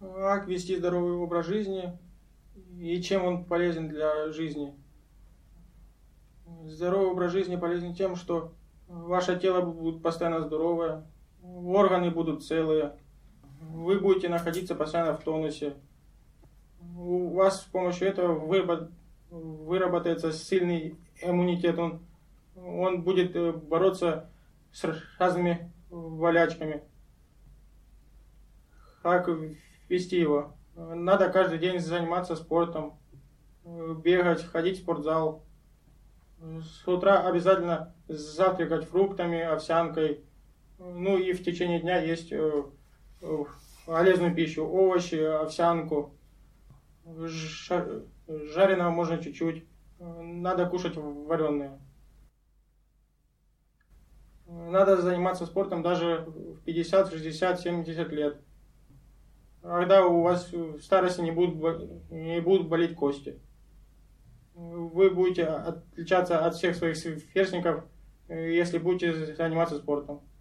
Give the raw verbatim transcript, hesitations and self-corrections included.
Как вести здоровый образ жизни и чем он полезен для жизни. Здоровый образ жизни полезен тем, что ваше тело будет постоянно здоровое, органы будут целые, вы будете находиться постоянно в тонусе. У вас с помощью этого выработается сильный иммунитет, он, он будет бороться с разными болячками. Как вести его? Надо каждый день заниматься спортом, бегать, ходить в спортзал. С утра обязательно завтракать фруктами, овсянкой. Ну и в течение дня есть полезную пищу, овощи, овсянку. Жареного можно чуть-чуть. Надо кушать вареное. Надо заниматься спортом даже в пятьдесят, шестьдесят, семьдесят лет. Когда у вас в старости не будут, не будут болеть кости. Вы будете отличаться от всех своих сверстников, если будете заниматься спортом.